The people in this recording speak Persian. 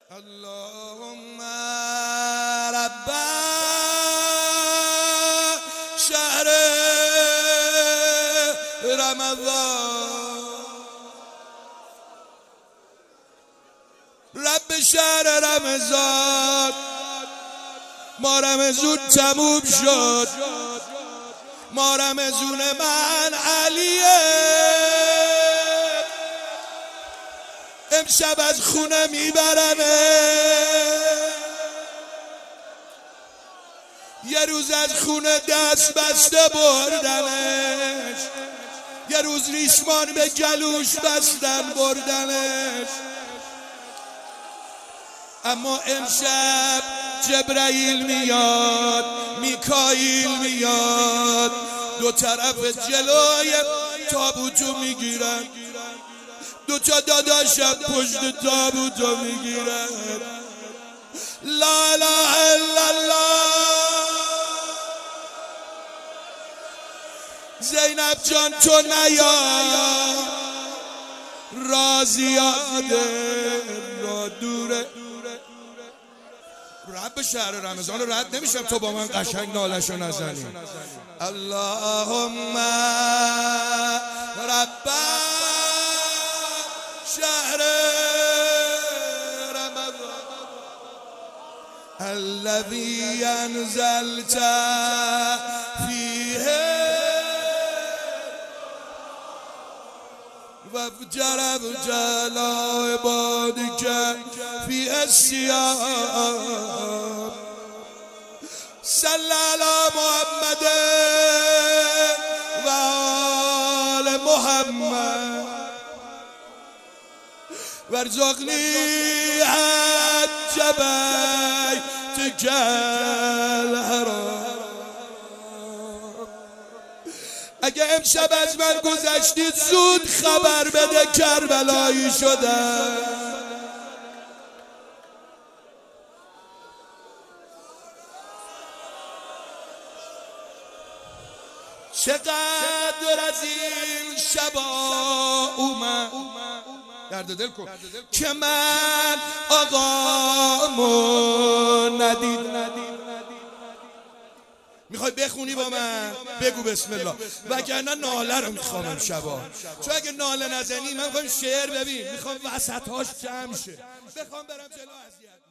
اللهم رب شهر رمضان رب شهر رمضان ما رمضون تموم شد ما رمضون من علیه امشب از خونه میبرمه یه روز از خونه دست بسته بردنش یه روز ریسمان به گلوش بستن بردنش اما امشب جبرائیل میاد میکائیل میاد دو طرف جلوی تابوتو میگیرن دو تا داداشم پشت تابوتو میگیرن لا اله الا الله زینب جان تو نیا رازیاده را دوره رب شهر رمضان رو رد نمیشم تو با من قشنگ نالشو نزنی اللهم رب شهر رمضان الذي انزلت فيه وفجر جلا عبادك في الصيام صلى على محمد وآل محمد وارزقني حج بيتك الحرام اگه امشب از من گذشتید زود خبر بده کربلایی شدم چقدر از این شبا اومد درد دل کن که من آقامو ندید میخوای بخونی با من بگو بسم الله وگرنه ناله رو میخوام امشبا چون اگه ناله نزنی من میخوام شعر ببین میخوام وسطهاش جمع شه بخوام برم جلو اذیت